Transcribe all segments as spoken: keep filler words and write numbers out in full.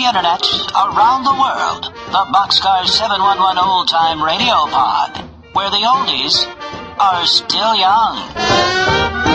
the internet, around the world. The Boxcar seven one one Old Time Radio Pod, where the oldies are still young.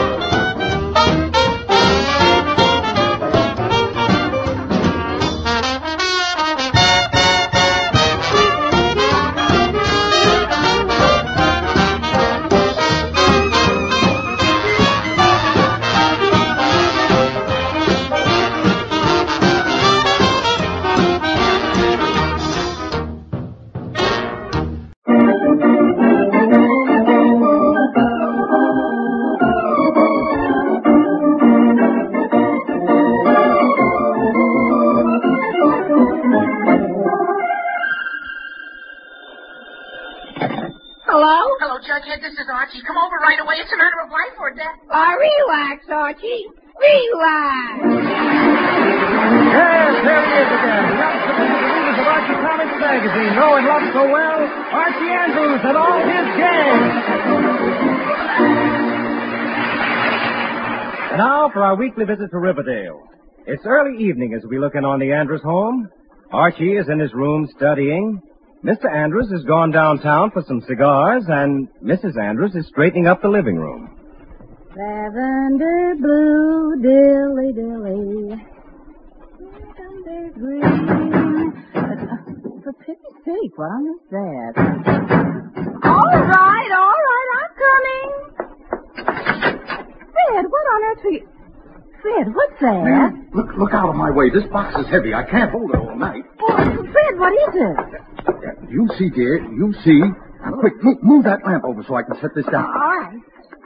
This is Archie. Come over right away. It's a matter of life or death. Uh, relax, Archie. Relax. Yes, there he is again. The absolute readers of Archie Comics magazine know and love so well Archie Andrews and all his gang. And now for our weekly visit to Riverdale. It's early evening as we look in on the Andrews home. Archie is in his room studying. Mister Andrews has gone downtown for some cigars, and Missus Andrews is straightening up the living room. Lavender blue, dilly dilly. Lavender green. Uh, for pity's sake, what on is that? All right, all right, I'm coming. Fred, what on earth are you... Fred, what's that? Man, look, look out of my way. This box is heavy. I can't hold it all night. Oh, Fred, what is it? You see, dear. You see. Now, quick, move, move that lamp over so I can set this down. All right.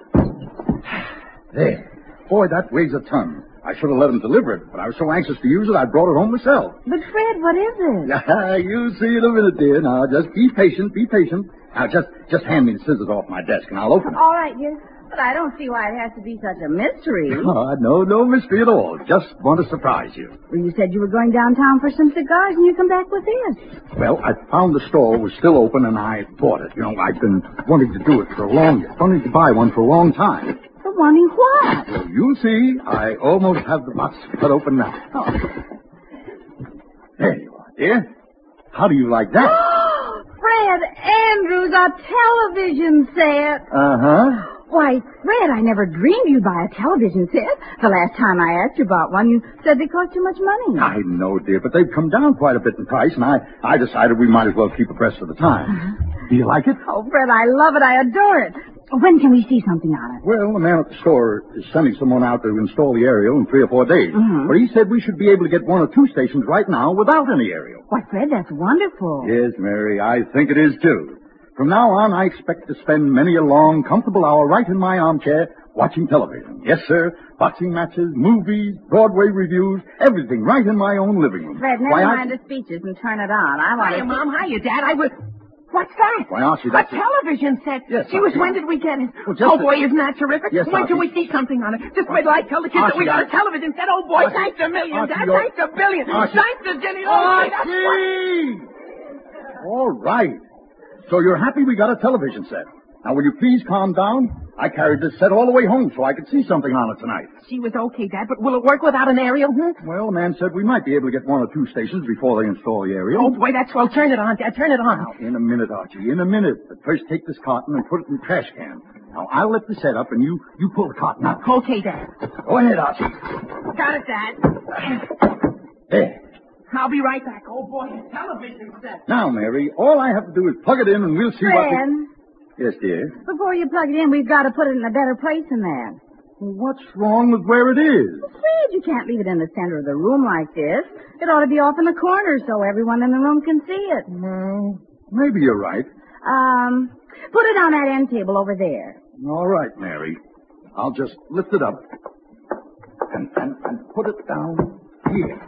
There. Boy, that weighs a ton. I should have let him deliver it, but I was so anxious to use it, I brought it home myself. But, Fred, what is it? Yeah, you'll see in a minute, dear. Now, just be patient, be patient. Now, just just hand me the scissors off my desk, and I'll open it. All right, dear. But I don't see why it has to be such a mystery. Oh, no, no mystery at all. Just want to surprise you. Well, you said you were going downtown for some cigars, and you come back with this. Well, I found the store was still open, and I bought it. You know, I've been wanting to do it for a long, wanting to buy one for a long time. For wanting what? Well, you see, I almost have the box cut open now. Oh. There you are, dear. How do you like that? Fred Andrews, a television set. Uh-huh. Why, Fred, I never dreamed you'd buy a television set. The last time I asked you about one, you said they cost too much money. I know, dear, but they've come down quite a bit in price, and I, I decided we might as well keep abreast of the time. Uh-huh. Do you like it? Oh, Fred, I love it. I adore it. When can we see something on it? Well, the man at the store is sending someone out to install the aerial in three or four days. Mm-hmm. But he said we should be able to get one or two stations right now without any aerial. Why, Fred, that's wonderful. Yes, Mary, I think it is, too. From now on, I expect to spend many a long, comfortable hour right in my armchair watching television. Yes, sir. Boxing matches, movies, Broadway reviews, everything right in my own living room. Fred, never Why, mind I... the speeches and turn it on. I want Hiya, to... Mom. Hiya, Dad. I was... What's that? Why, Archie, A that's... television set. Yes, Gee whiz, Archie. when did we get it? Well, just oh, a- boy, isn't that terrific? Yes, when can Archie. we see something on it? Just wait till I tell the kids that we got Archie, a television set. Oh, boy, Archie. thanks a million, Archie, Dad. you're- Thanks a billion. Archie. Thanks a Jenny. Oh, that's what... Archie! All right. So you're happy we got a television set. Now, will you please calm down? I carried this set all the way home so I could see something on it tonight. She was okay, Dad, but will it work without an aerial? Hmm? Well, the man said we might be able to get one or two stations before they install the aerial. Oh, boy, that's swell. Turn it on, Dad. Turn it on. Now, in a minute, Archie, in a minute. But first take this cotton and put it in the trash can. Now, I'll let the set up and you, you pull the cotton out. Okay, Dad. Go ahead, Archie. Got it, Dad. There. I'll be right back. Oh, boy, a television set. Now, Mary, all I have to do is plug it in and we'll see what... Fred, We... Yes, dear. before you plug it in, we've got to put it in a better place than that. Well, what's wrong with where it is? Well, Fred, you can't leave it in the center of the room like this. It ought to be off in the corner so everyone in the room can see it. Well, maybe you're right. Um, put it on that end table over there. All right, Mary. I'll just lift it up and, and, and put it down here.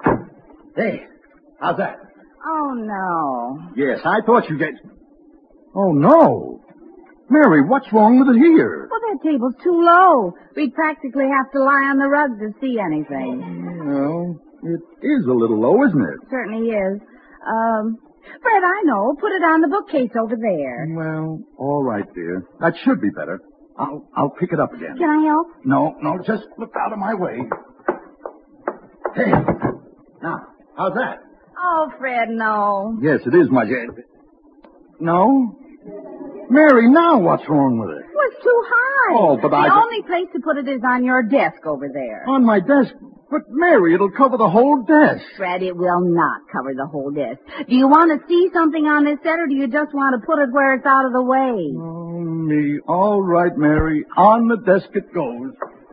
There. How's that? Oh, no. Yes, I thought you get... Oh, no. Mary, what's wrong with it here? Well, that table's too low. We'd practically have to lie on the rug to see anything. Well, it is a little low, isn't it? Certainly is. Um, Fred, I know. Put it on the bookcase over there. Well, all right, dear. That should be better. I'll I'll pick it up again. Can I help? No, no, just look out of my way. Hey. Now, How's that? Oh, Fred, no. Yes, it is, my dear. No? Mary, now what's wrong with it? Well, it's too high. Oh, but the I... The only place to put it is on your desk over there. On my desk? But, Mary, it'll cover the whole desk. Fred, it will not cover the whole desk. Do you want to see something on this set, or do you just want to put it where it's out of the way? Oh, me. All right, Mary. On the desk it goes.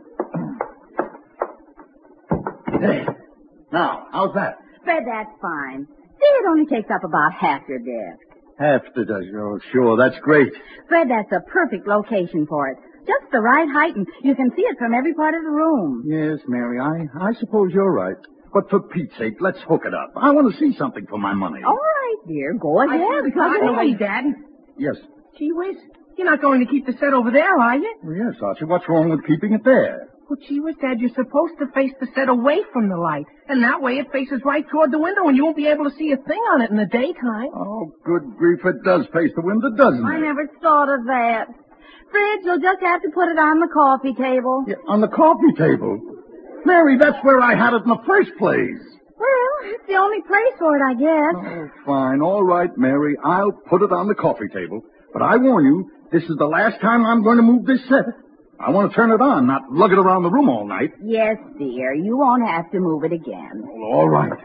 There. Now, how's that? Fred, that's fine. See, it only takes up about half your desk. Half the desk. Oh, sure. That's great. Fred, that's a perfect location for it. Just the right height, and you can see it from every part of the room. Yes, Mary, I, I suppose you're right. But for Pete's sake, let's hook it up. I want to see something for my money. All right, dear. Go ahead. Plug it By the way, in. Dad. Yes. Gee whiz. You're not going to keep the set over there, are you? Well, yes, Archie. What's wrong with keeping it there? Well, gee whiz, Dad, you're supposed to face the set away from the light. And that way it faces right toward the window and you won't be able to see a thing on it in the daytime. Oh, good grief, it does face the window, doesn't it? I never thought of that. Fred, you'll just have to put it on the coffee table. Yeah, on the coffee table? Mary, that's where I had it in the first place. Well, it's the only place for it, I guess. Oh, fine. All right, Mary. I'll put it on the coffee table. But I warn you, this is the last time I'm going to move this set. I want to turn it on, not lug it around the room all night. Yes, dear. You won't have to move it again. Well, all right.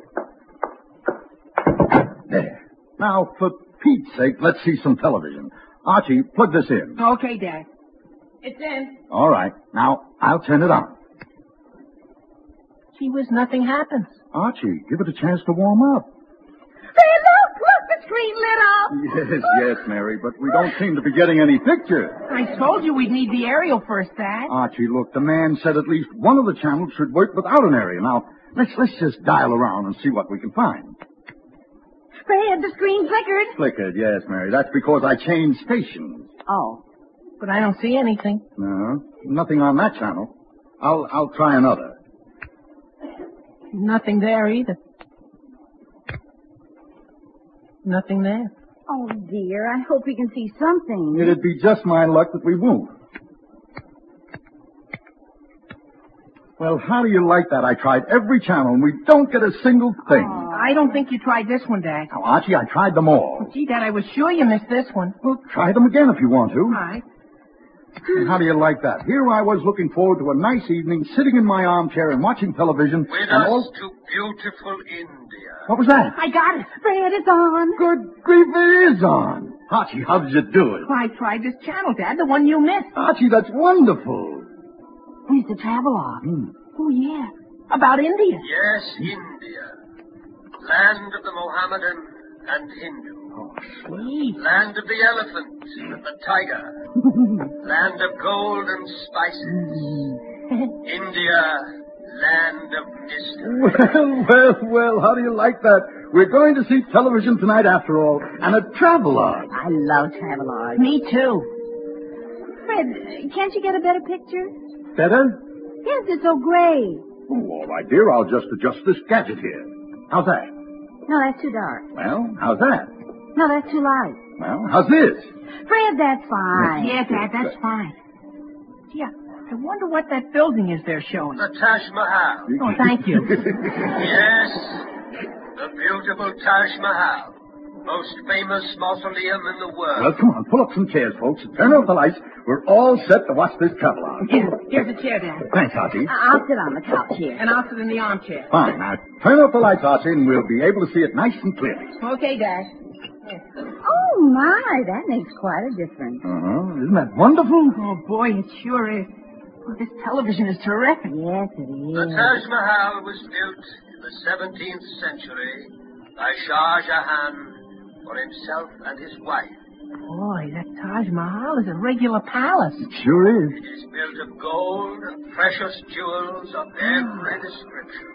There. Now, for Pete's sake, let's see some television. Archie, plug this in. Okay, Dad. It's in. All right. Now, I'll turn it on. Gee whiz, nothing happens. Archie, give it a chance to warm up. Fred, look! Look, the screen lit up! Yes, yes, Mary, but we don't seem to be getting any picture. I told you we'd need the aerial first, Dad. Archie, look, the man said at least one of the channels should work without an area. Now, let's let's just dial around and see what we can find. Fred, the screen flickered. Flickered, yes, Mary. That's because I changed stations. Oh. But I don't see anything. No, nothing on that channel. I'll I'll try another. Nothing there either. Nothing there. Oh, dear. I hope we can see something. It'd be just my luck that we won't. Well, how do you like that? I tried every channel and we don't get a single thing. Oh. I don't think you tried this one, Dad. Now, Archie, I tried them all. Gee, Dad, I was sure you missed this one. Well, try them again if you want to. All right. How do you like that? Here I was looking forward to a nice evening, sitting in my armchair and watching television. With and us all... to beautiful India. What was that? I got it. Fred, it's on. Good grief, it is on. Archie, how did you do it? I tried this channel, Dad, the one you missed. Archie, that's wonderful. Where's the travelogue? Hmm. Oh, yeah. About India. Yes, India. Land of the Mohammedan and Hindu. Oh, Gee. Land of the elephant and the tiger. Land of gold and spices. India, land of mystery. Well, well, well, how do you like that? We're going to see television tonight after all, and a travelogue. I love travelogues. Me too. Fred, can't you get a better picture? Better? Yes, it's so gray. Oh, all right, dear. I'll just adjust this gadget here. How's that? No, that's too dark. Well, how's that? No, that's too light. Well, how's this? Fred, that's fine. Yeah, Dad, that's fine. Gee, I wonder what that building is they're showing. The Taj Mahal. Oh, thank you. Yes, the beautiful Taj Mahal. Most famous mausoleum in the world. Well, come on, pull up some chairs, folks. Turn off the lights. We're all set to watch this travelogue. Here, here's a chair, Dad. Thanks, Archie. I'll sit on the couch here. And I'll sit in the armchair. Fine. Now, turn off the lights, Archie, and we'll be able to see it nice and clearly. Okay, Dad. Oh, my, that makes quite a difference. Uh-huh. Isn't that wonderful? Oh, boy, it sure is. Well, this television is terrific. Yes, it The is. Taj Mahal was built in the seventeenth century by Shah Jahan for himself and his wife. Boy, that Taj Mahal is a regular palace. It sure is. It is built of gold and precious jewels of every description.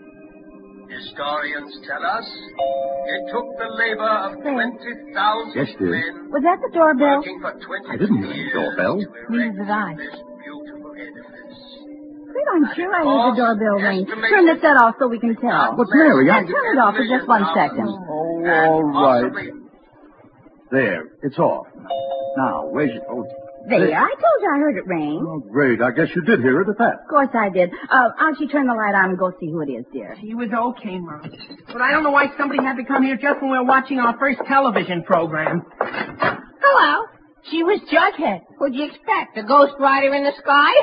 Historians tell us it took the labor of twenty thousand Yes, dear. men Was that the doorbell? working for twenty I didn't ring the years doorbell. to Neither erect did I. this beautiful edifice. Fred, I'm sure I heard the doorbell ring. Estimate- Turn the set off so we can tell. But, Mary, I... Yeah, turn it off for just one second. Oh, And all right. possibly There, it's off. Now, where's your... Oh, There, I told you I heard it ring. Oh, great. I guess you did hear it at that. Of course I did. Uh, Archie, turn the light on and go see who it is, dear. She was okay, Mom. But I don't know why somebody had to come here just when we were watching our first television program. Hello. She was Jughead. What'd you expect? A ghost rider in the sky?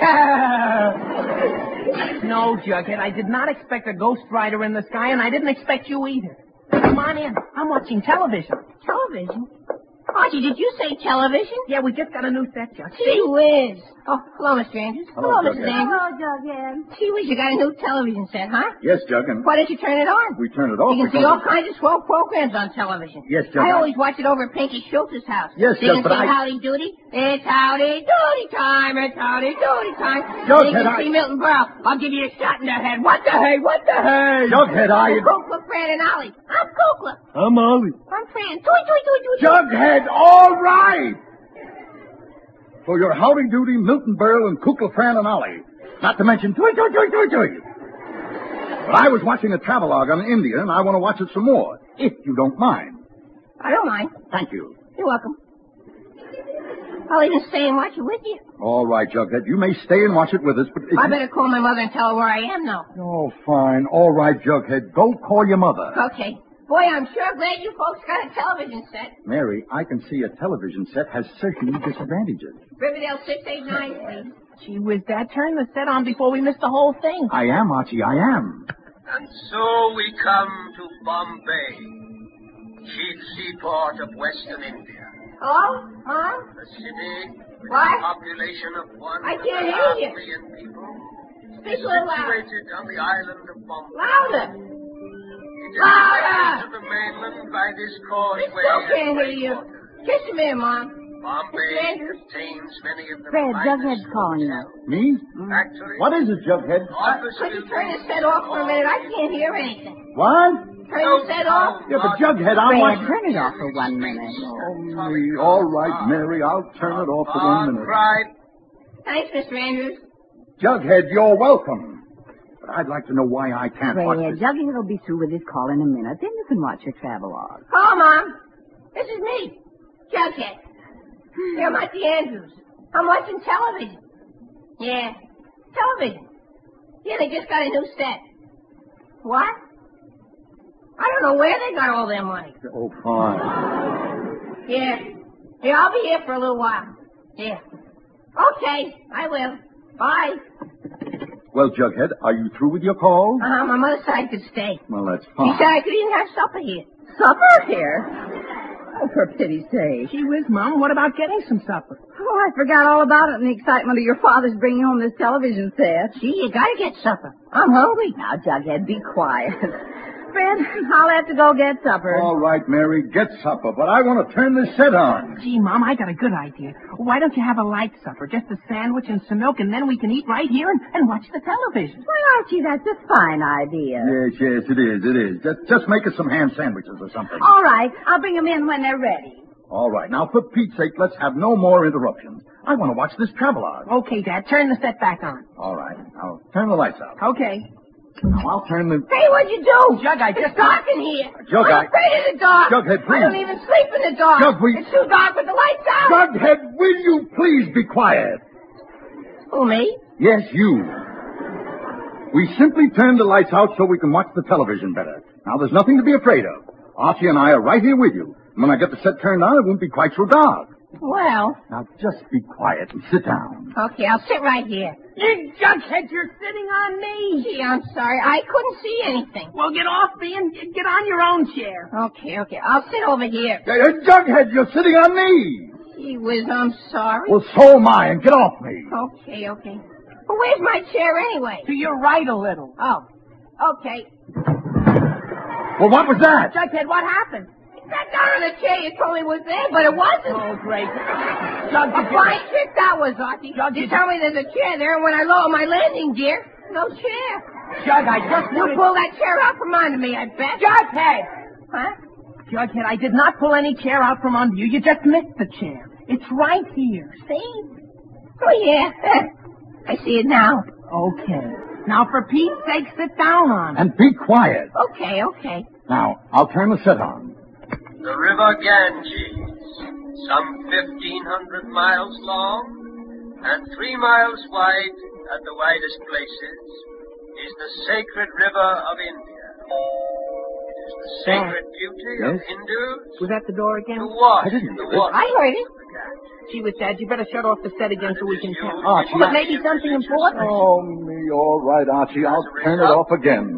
No, Jughead, I did not expect a ghost rider in the sky, and I didn't expect you either. Come on in. I'm watching television. Television? Archie, did you say television? Yeah, we just got a new set, Jughead. Gee whiz. Oh, hello, Mister Andrews. Hello, Missus Jughead. Andrews. Hello, Jughead. Gee whiz, you got a new television set, huh? Yes, Jug, and Why didn't you turn it on? we turned it off. You can see because- all kinds of swell programs on television. Yes, Jug. I always watch it over at Pinky Schultz's house. Yes, You Jug, can but see I- Howdy Doody. It's Howdy Doody time. It's Howdy Doody time. Jug, you can I- see Milton Berle. I'll give you a shot in the head. What the hey? What the hey? Jughead, I... Kukla, Fran, and Ollie. I'm Kukla. I'm Ollie. I'm Fran. Toy, toy, toy, toy. Jughead, all right! So you're Howdy Doody, Milton Berle, and Kukla, Fran, and Ollie. Not to mention Toy, Toy, Toy, Toy, Toy. But I was watching a travelogue on India, and I want to watch it some more, if you don't mind. I don't mind. Thank you. You're welcome. I'll even stay and watch it with you. All right, Jughead, you may stay and watch it with us, but... If I you- better call my mother and tell her where I am now. Oh, fine. All right, Jughead. Go call your mother. Okay. Boy, I'm sure glad you folks got a television set. Mary, I can see a television set has certain disadvantages. Riverdale six eight nine, please. Gee whiz, Dad, turn the set on before we miss the whole thing. I am, Archie, I am. And so we come to Bombay, chief seaport of Western India. Hello? Mom? A city with What? a population of one I and can't a hear half you. million people. Speak a little louder. Situated on the island of Bombay. Louder. It is Louder. connected to the mainland by this I causeway. still and can't hear you. breakwater. Kiss him in, Mom. Bombay Mister Andrews. contains many of the Fred, finest Jughead's calling you. Me? factories. What is it, Jughead? Office Could you buildings, turn the set off for a minute? I can't hear anything. What? Turn the set off. Yeah, but Jughead, I'm Fred, watching... turn it off for one minute. Oh, me. All right, Mary, I'll turn it off for one minute. Right. Thanks, Mister Andrews. Jughead, you're welcome. But I'd like to know why I can't Fred, watch this. Jughead will be through with his call in a minute. Then you can watch your travelogue. Hello, Mom. This is me, Jughead. Yeah, I'm at the Andrews. I'm watching television. Yeah, television. Yeah, they just got a new set. What? I don't know where they got all their money. Oh, fine. Yeah. Yeah, I'll be here for a little while. Yeah. Okay, I will. Bye. Well, Jughead, are you through with your call? Uh-huh, my mother said I could stay. Well, that's She fine. said I could even have supper here. Supper here? Oh, for pity's sake. Gee whiz, Mom, what about getting some supper? Oh, I forgot all about it in the excitement of your father's bringing home this television set. Gee, you gotta get supper. I'm hungry. Now, Jughead, be quiet. Fred, I'll have to go get supper. All right, Mary, get supper, but I want to turn this set on. Gee, Mom, I got a good idea. Why don't you have a light supper, just a sandwich and some milk, and then we can eat right here and, and watch the television. Why, Archie, that's a fine idea. Yes, yes, it is, it is. Just, just make us some ham sandwiches or something. All right, I'll bring them in when they're ready. All right, now, for Pete's sake, let's have no more interruptions. I want to watch this travelogue. Okay, Dad, turn the set back on. All right, now, turn the lights out. Okay. Now, I'll turn the... Hey, what'd you do? Jug, I It's just... dark in here. Jug, I'm I- afraid of the dark. Jughead, please. I don't even sleep in the dark. Jug, we- It's too dark with the lights out. Jughead, will you please be quiet? Who, me? Yes, you. We simply turned the lights out so we can watch the television better. Now, there's nothing to be afraid of. Archie and I are right here with you. When I get the set turned on, it won't be quite so dark. Well, Now, just be quiet and sit down. okay, I'll sit right here. You Jughead, you're sitting on me. Gee, I'm sorry. I couldn't see anything. Well, get off me and get on your own chair. Okay, okay. I'll sit over here. Hey, hey, Jughead, you're sitting on me. Gee whiz, I'm sorry. Well, so am I, and get off me. Okay, okay. Well, where's my chair anyway? To your right a little. Oh, okay. Well, what was that? Jughead, what happened? Sat down on the chair. You told me it was there, but it wasn't. Oh, great. A Jug, did you... fine trick that was, Archie. Jug, You did tell me there's a chair there, and when I lower my landing gear, no chair. Jug, I just You wanted... pull that chair out from under me, I bet. Jughead! Huh? Jughead, I did not pull any chair out from under you. You just missed the chair. It's right here. See? Oh, yeah. I see it now. Okay. Now, for Pete's sake, sit down on it. And be quiet. Okay, okay. Now, I'll turn the set on. The River Ganges, some fifteen hundred miles long and three miles wide at the widest places, is the sacred river of India. It is the sacred beauty of Yes? Hindus Was that the door again? to wash I didn't in the hear it. water. I heard it. of the Ganges. Gee, with Dad, you better shut off the set again so we can tell. Archie, Well, I- it may be something important. Oh, me, all right, Archie. I'll turn it off again.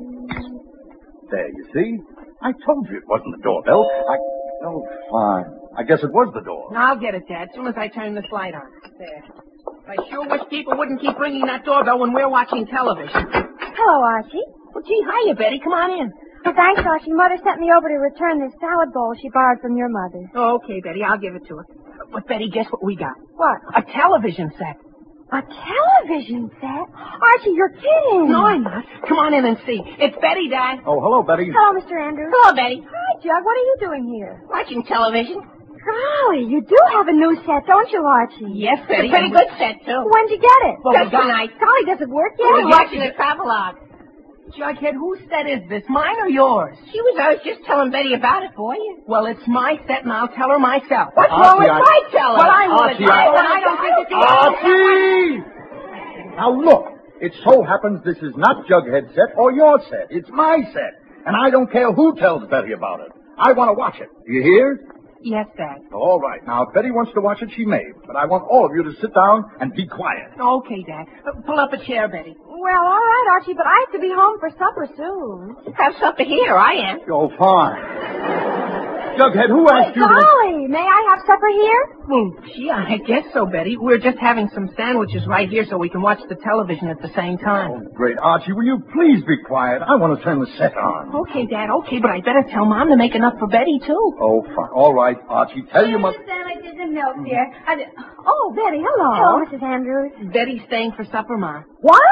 There, you see? I told you it wasn't the doorbell. I... Oh, fine. I guess it was the door. I'll get it, Dad, as soon as I turn this light on. There. I sure wish people wouldn't keep ringing that doorbell when we're watching television. Hello, Archie. Well, gee, hiya, Betty. Come on in. Oh, thanks, Archie. Mother sent me over to return this salad bowl she borrowed from your mother. Oh, okay, Betty. I'll give it to her. But, Betty, guess what we got? What? A television set. A television set? Archie, you're kidding. No, I'm not. Come on in and see. It's Betty, Dad. Oh, hello, Betty. Hello, Mister Andrews. Hello, Betty. Hi, Jug. What are you doing here? Watching television. Golly, you do have a new set, don't you, Archie? Yes, It's a Betty. pretty good set, too. When'd you get it? Well, Just we got- tonight. Golly, does it work I yet? was watching the travelogue. Jughead, whose set is this? Mine or yours? She was, I was just telling Betty about it for you. Well, it's my set, and I'll tell her myself. What's Archie, wrong with I- my telling? Well, I want Archie, to I- tell her, and I don't think it's Archie! Now, look. It so happens this is not Jughead's set or your set. It's my set. And I don't care who tells Betty about it. I want to watch it. Do you hear? Yes, Dad. All right. Now, if Betty wants to watch it, she may. But I want all of you to sit down and be quiet. Okay, Dad. Uh, pull up a chair, Betty. Well, all right, Archie, but I have to be home for supper soon. Have supper here. I am. Oh, fine. Jughead, who asked you to... Golly, may I have supper here? Well, gee, I guess so, Betty. We're just having some sandwiches right here so we can watch the television at the same time. Oh, great. Archie, will you please be quiet? I want to turn the set on. Okay, Dad, okay, but I better tell Mom to make enough for Betty, too. Oh, fine. All right, Archie. Tell your mother... sandwiches and milk, dear. Oh, Betty, hello. Hello, Missus Andrews. Betty's staying for supper, Mom. What?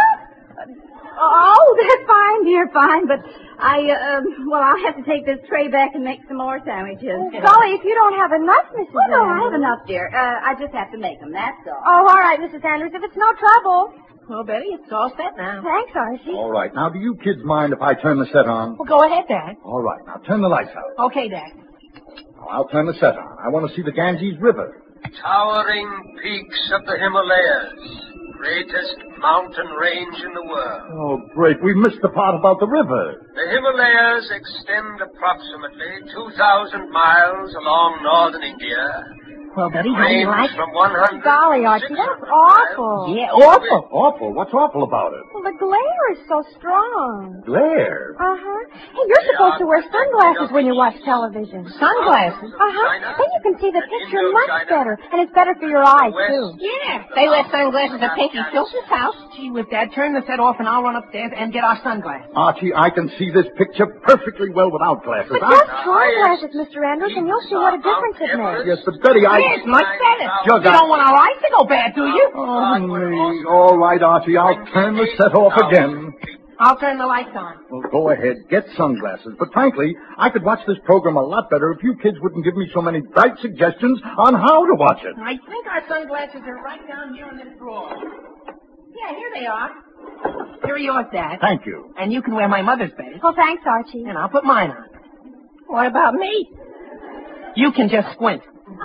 Oh, that's fine, dear, fine, but I, uh, um, well, I'll have to take this tray back and make some more sandwiches. Oh, golly, if you don't have enough, Missus Oh, no, I have enough, dear. Uh, I just have to make them, that's all. Oh, all right, Missus Andrews, if it's no trouble. Well, Betty, it's all set now. Thanks, Archie. All right. Now, do you kids mind if I turn the set on? Well, go ahead, Dad. All right. Now, turn the lights out. Okay, Dad. Now, I'll turn the set on. I want to see the Ganges River. Towering peaks of the Himalayas. Greatest mountain range in the world. Oh, great. We missed the part about the river. The Himalayas extend approximately two thousand miles along northern India. Well, Betty, how do you Range like it? from one hundred Golly, Archie, that's awful. Yeah, awful. Awful. What's awful about it? Well, the glare is so strong. Glare. Uh-huh. Hey, you're supposed to wear sunglasses when you watch television. Sunglasses? Uh-huh. Then you can see the picture much better, and it's better for your eyes, too. Yeah. They wear sunglasses at Pinky Schultz's house. Gee, with Dad, turn the set off and I'll run upstairs and get our sunglasses. Archie, I can see this picture perfectly well without glasses. But I... just try glasses, Mister Andrews, and you'll see what a difference it makes. Yes, but Betty, I... Yes, much better. Jug, You I- don't want our eyes to go bad, do you? Oh, me. All right, Archie, I'll turn the set off again. I'll turn the lights on. Well, go ahead, get sunglasses. But frankly, I could watch this program a lot better if you kids wouldn't give me so many bright suggestions on how to watch it. I think our sunglasses are right down here in this drawer. Yeah, here they are. Here are yours, Dad. Thank you. And you can wear my mother's, Betty. Well, thanks, Archie. And I'll put mine on. What about me? You can just squint.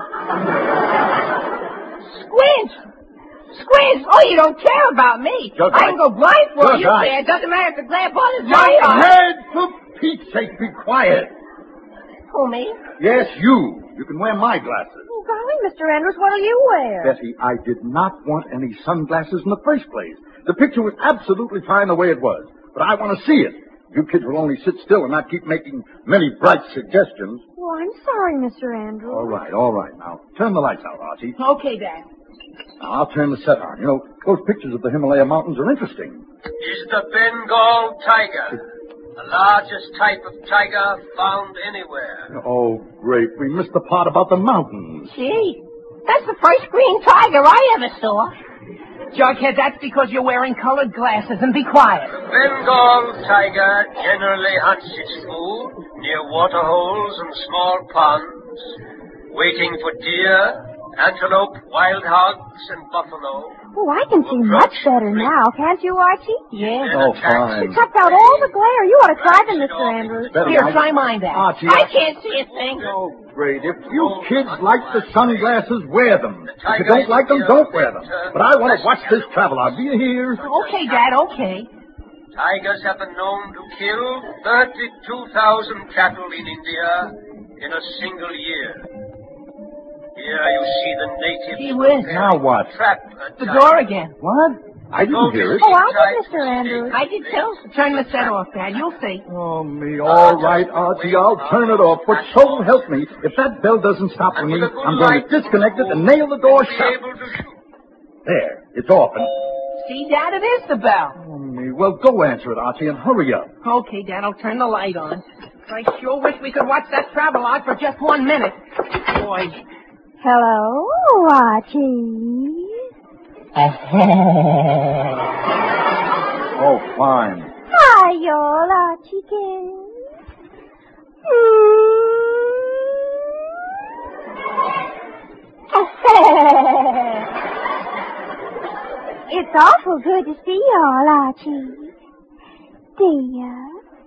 Squint! Squint! Oh, you don't care about me. Just I can go blindfold. Just You right. care. It doesn't matter if the glare bothers Your my eyes. head, for Pete's sake, be quiet. Who, me? Yes, you. You can wear my glasses. Oh, golly, Mister Andrews, what'll you wear? Bessie, I did not want any sunglasses in the first place. The picture was absolutely fine the way it was. But I want to see it. You kids will only sit still and not keep making many bright suggestions. Oh, I'm sorry, Mister Andrews. All right, all right. Now, turn the lights out, Archie. Okay, Dad. Now, I'll turn the set on. You know, those pictures of the Himalaya mountains are interesting. Is the Bengal tiger. The largest type of tiger found anywhere. Oh, great. We missed the part about the mountains. Gee, that's the first green tiger I ever saw. Jughead, that's because you're wearing colored glasses, and be quiet. The Bengal tiger generally hunts its food near water holes and small ponds, waiting for deer, Antelope, wild hogs, and buffalo. Oh, I can see much better now, can't you, Archie? Yeah. Oh, fine. You tucked out all the glare. You ought to try them, Mister Andrews. Here, try mine, Dad. Archie, I can't see a thing. Oh, great. If you kids like the sunglasses, wear them. If you don't like them, don't wear them. But I want to watch this travelogue. Do you hear? Okay, Dad, okay. Tigers have been known to kill thirty-two thousand cattle in India in a single year. Here you see the natives. Gee whiz. Now what? Trap a The tiger. door again. What? I didn't hear it. Oh, I did, Mister Andrews. I did too. Turn the set off, Dad. You'll see. Oh, me. All right, Archie, I'll turn it off. But so help me, if that bell doesn't stop ringing, I'm going to disconnect it and nail the door Be shut. able to shoot. There. It's off. And... See, Dad, it is the bell. Oh, me. Well, go answer it, Archie, and hurry up. Okay, Dad, I'll turn the light on. I sure wish we could watch that travelogue for just one minute. Boy. Hello, Archie. Oh, fine. Hi, y'all, Archie kids. It's awful good to see y'all, Archie. Dear.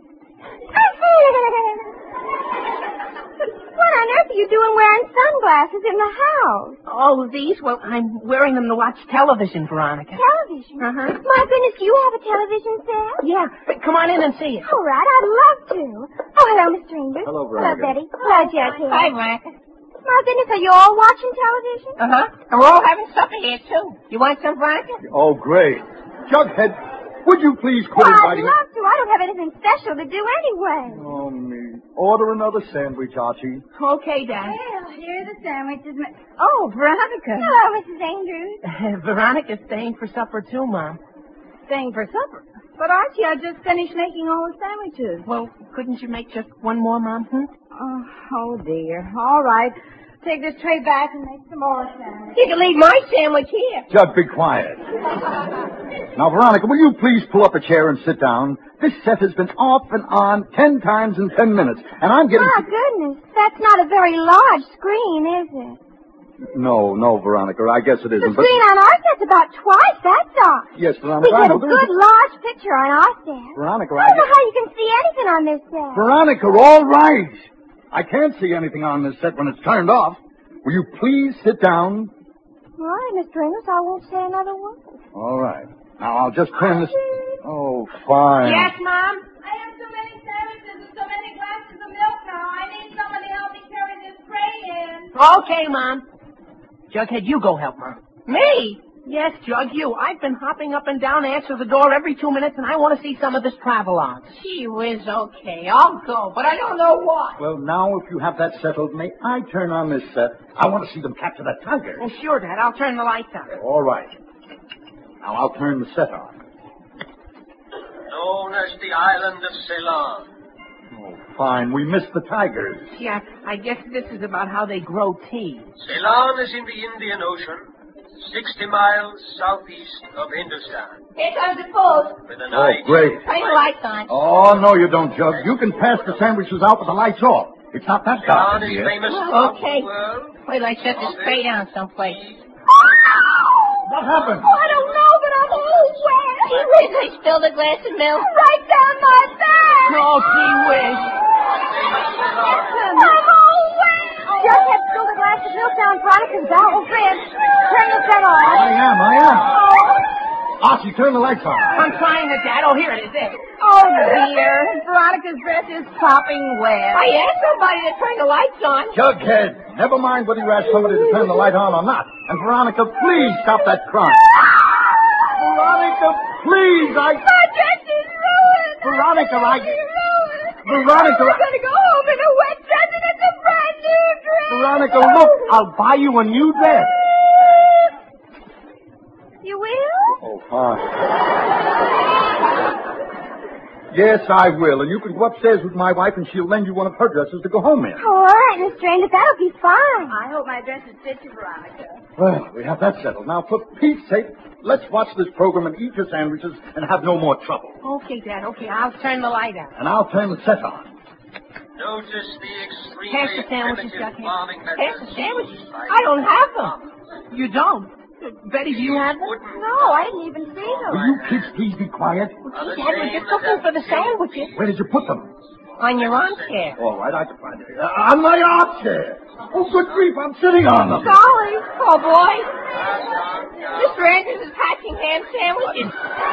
What on earth are you doing wearing sunglasses in the house? Oh, these? Well, I'm wearing them to watch television, Veronica. Television? Uh-huh. My goodness, do you have a television set? Yeah. Come on in and see it. All right, I'd love to. Oh, hello, Mister Andrews. Hello, Hello, Veronica. Betty. Hello, Jughead. Hi, Veronica. My goodness, are you all watching television? Uh-huh. And we're all having supper here, too. You want some, Veronica? Oh, great. Jughead, would you please quit Well, I'd inviting... love to. I don't have anything special to do anyway. Oh, me. Order another sandwich, Archie. Okay, Dad. Well, here are the sandwiches. Oh, Veronica. Hello, Missus Andrews. Veronica's staying for supper, too, Mom. Staying for supper. But Archie, I just finished making all the sandwiches. Well, couldn't you make just one more, Mom? Hmm? Oh, oh, dear. All right. Take this tray back and make some more sandwiches. You can leave my sandwich here. Jug, be quiet. Now, Veronica, will you please pull up a chair and sit down? This set has been off and on ten times in ten minutes, and I'm getting... My goodness, that's not a very large screen, is it? No, no, Veronica, I guess it The isn't, but... screen on our set's about twice that size. Yes, We Veronica, I get a know there's good large picture on our set. Veronica, I I don't know guess... how you can see anything on this set. Veronica, all right. I can't see anything on this set when it's turned off. Will you please sit down? All right, Mister Amos, I won't say another word. All right. Now, I'll just turn this... Oh, fine. Yes, Mom? I have so many sandwiches and so many glasses of milk now. I need someone to help me carry this tray in. Okay, Mom. Jughead, you go help Mom. Me? Yes, Jug, you. I've been hopping up and down to answer the door every two minutes, and I want to see some of this travelogue. Gee whiz, okay. I'll go, but I don't know what. Well, now, if you have that settled, may I turn on this set? I want to see them capture that tiger. Oh, sure, Dad. I'll turn the lights on. All right. Now, I'll turn the set on. Known as the island of Ceylon. Oh, fine. We missed the tigers. Yeah, I guess this is about how they grow tea. Ceylon is in the Indian Ocean, sixty miles southeast of Hindustan. Here comes the food. With an Oh, ideal great. Turn the lights on. Oh, no, you don't, Jug. You can pass the sandwiches out with the lights off. It's not that dark Ceylon in is here. famous Well, throughout okay. the world. Wait till I set this tray down someplace. What happened? Oh, I don't know, but I'm all wet. Gee whiz, I spilled a glass of milk. Right down my back. Oh, gee whiz. I'm all wet. Just had spilled a glass of milk down Veronica's back. Oh, Fred, turn the set on. I am, I am. Oh. Archie, turn the lights on. I'm trying it, Dad. Oh, here it is. There. Oh, dear. Veronica's dress is popping wet. I asked somebody to turn the lights on. Jughead, never mind whether you ask somebody to turn the light on or not. And Veronica, please stop that crying. Veronica, please, I... My dress is ruined. Veronica, I... It's ruined. Veronica, I'm I... going to go home in a wet dress, and it's a brand new dress. Veronica, look, I'll buy you a new dress. You will? Oh, fine. Yes, I will. And you can go upstairs with my wife, and she'll lend you one of her dresses to go home in. All right, Mister Andrews, that'll be fine. I hope my dress is fit to Veronica. Well, we have that settled. Now, for Pete's sake, let's watch this program and eat your sandwiches and have no more trouble. Okay, Dad. Okay, I'll turn the light on. And I'll turn the set on. Notice the three Pass the day sandwiches, primitive Jughead. farming Pass methods the sandwiches. used by I don't have them. You don't? Betty, do you have them? wooden No, I didn't even see them. Will you kids please be quiet? Gee, Dad, we're just looking for the sandwiches. Where did you put them? On your armchair. All right, I can find it. Uh, on my armchair. Oh, good grief, I'm sitting on them. Golly. Oh, boy. Mister Andrews is packing ham sandwiches.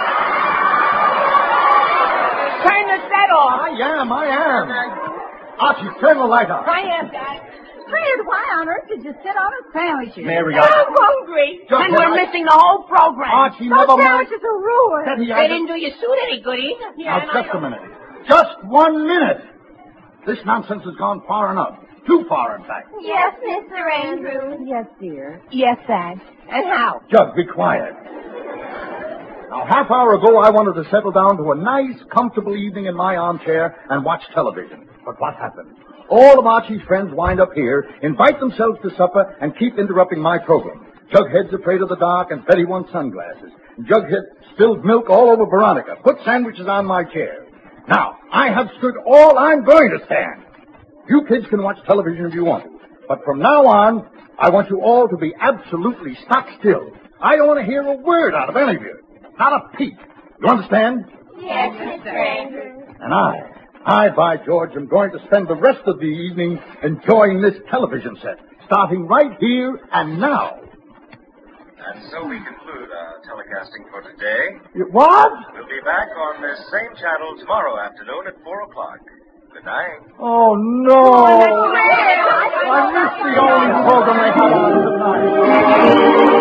Turn the set off. I am, I am. Archie, turn the light on. I am, Dad. Fred, why on earth did you sit on a sandwich? Mary, I'm I... hungry. Just and what we're I- missing the whole program. Archie, Those never mind. sandwiches are ruined. Betty, I... They didn't do your suit any good either. Now, just a minute. Just one minute. This nonsense has gone far enough. Too far, in fact. Yes, Mister Andrews. Yes, dear. Yes, Dad. And how? Jug, be quiet. Now, half hour ago, I wanted to settle down to a nice, comfortable evening in my armchair and watch television. But what happened? All of Archie's friends wind up here, invite themselves to supper, and keep interrupting my program. Jughead's afraid of the dark, and Betty wants sunglasses. Jughead spilled milk all over Veronica, put sandwiches on my chair. Now, I have stood all I'm going to stand. You kids can watch television if you want to. But from now on, I want you all to be absolutely stock still. I don't want to hear a word out of any of you. Not a peep. You understand? Yes, Mister Andrews. And I, I, by George, am going to spend the rest of the evening enjoying this television set, starting right here and now. And so we conclude our telecasting for today. You- What? We'll be back on this same channel tomorrow afternoon at four o'clock. Good night. Oh, no. I missed the only program I had on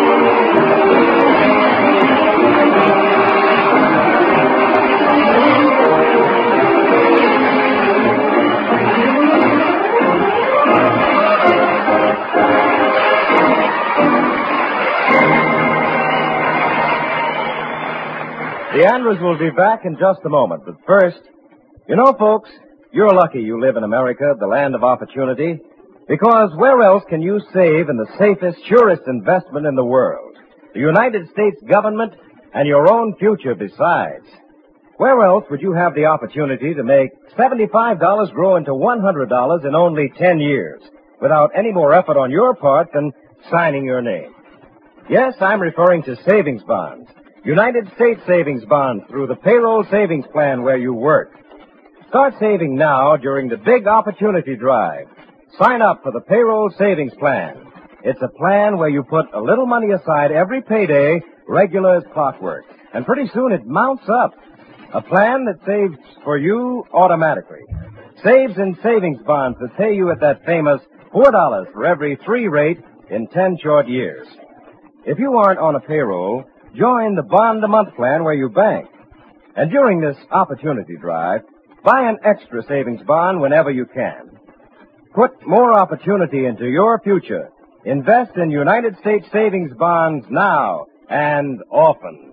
The Andrews will be back in just a moment, but first, you know, folks, you're lucky you live in America, the land of opportunity, because where else can you save in the safest, surest investment in the world? The United States government and your own future besides. Where else would you have the opportunity to make seventy-five dollars grow into one hundred dollars in only ten years, without any more effort on your part than signing your name? Yes, I'm referring to savings bonds. United States savings bonds through the payroll savings plan where you work. Start saving now during the big opportunity drive. Sign up for the payroll savings plan. It's a plan where you put a little money aside every payday, regular as clockwork. And pretty soon it mounts up. A plan that saves for you automatically. Saves in savings bonds that pay you at that famous four dollars for every three rate in ten short years. If you aren't on a payroll, join the bond-a-month plan where you bank. And during this opportunity drive, buy an extra savings bond whenever you can. Put more opportunity into your future. Invest in United States savings bonds now and often.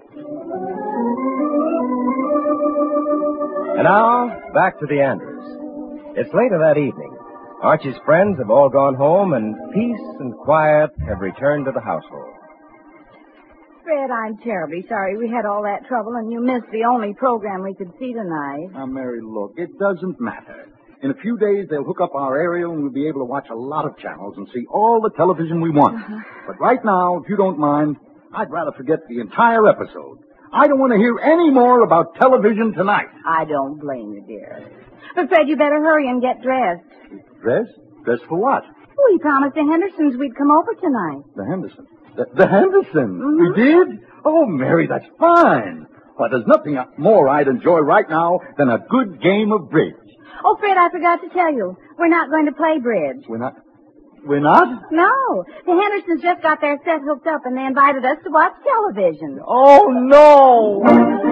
And now, back to the Andrews. It's later that evening. Archie's friends have all gone home, and peace and quiet have returned to the household. Fred, I'm terribly sorry we had all that trouble and you missed the only program we could see tonight. Now, Mary, look, it doesn't matter. In a few days, they'll hook up our aerial and we'll be able to watch a lot of channels and see all the television we want. Uh-huh. But right now, if you don't mind, I'd rather forget the entire episode. I don't want to hear any more about television tonight. I don't blame you, dear. But Fred, you better hurry and get dressed. Dress? Dress for what? We promised the Hendersons we'd come over tonight. The Henderson. The, the Henderson? Mhm. We did? Oh, Mary, that's fine. Why, there's nothing more I'd enjoy right now than a good game of bridge. Oh, Fred, I forgot to tell you. We're not going to play bridge. We're not... We're not? No. The Hendersons just got their set hooked up and they invited us to watch television. Oh, no!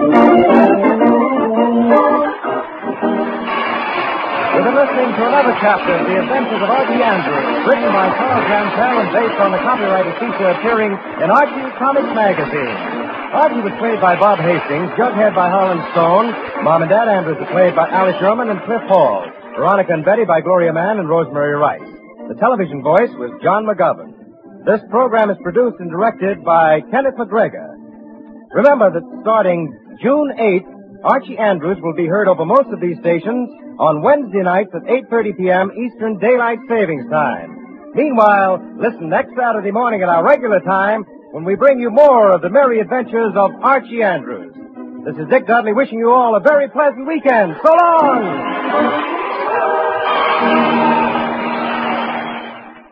You've been listening to another chapter of The Adventures of Archie Andrews, written by Charles Jantel and based on the copyrighted feature appearing in Archie's Comics magazine. Archie was played by Bob Hastings, Jughead by Harlan Stone, Mom and Dad Andrews were played by Alice Sherman and Cliff Hall, Veronica and Betty by Gloria Mann and Rosemary Rice. The television voice was John McGovern. This program is produced and directed by Kenneth McGregor. Remember that starting June eighth, Archie Andrews will be heard over most of these stations on Wednesday nights at eight thirty p.m. Eastern Daylight Savings Time. Meanwhile, listen next Saturday morning at our regular time when we bring you more of the merry adventures of Archie Andrews. This is Dick Dudley wishing you all a very pleasant weekend. So long!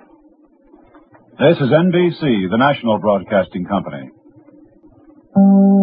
This is N B C, the national broadcasting company.